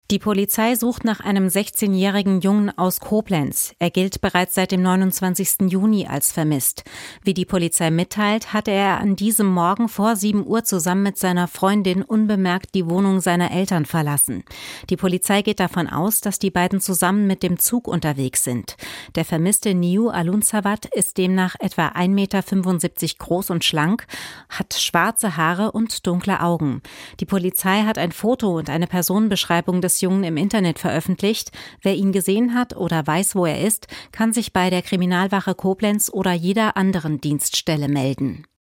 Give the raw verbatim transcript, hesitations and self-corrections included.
Die Polizei sucht nach einem sechzehnjährigen Jungen aus Koblenz. Er gilt bereits seit dem neunundzwanzigsten Juni als vermisst. Wie die Polizei mitteilt, hatte er an diesem Morgen vor sieben Uhr zusammen mit seiner Freundin unbemerkt die Wohnung seiner Eltern verlassen. Die Polizei geht davon aus, dass die beiden zusammen mit dem Zug unterwegs sind. Der vermisste Niu Alunzavat ist demnach etwa ein Meter fünfundsiebzig groß und schlank, hat schwarze Haare und dunkle Augen. Die Polizei hat ein Foto und eine Personenbeschreibung des Jungen im Internet veröffentlicht. Wer ihn gesehen hat oder weiß, wo er ist, kann sich bei der Kriminalwache Koblenz oder jeder anderen Dienststelle melden.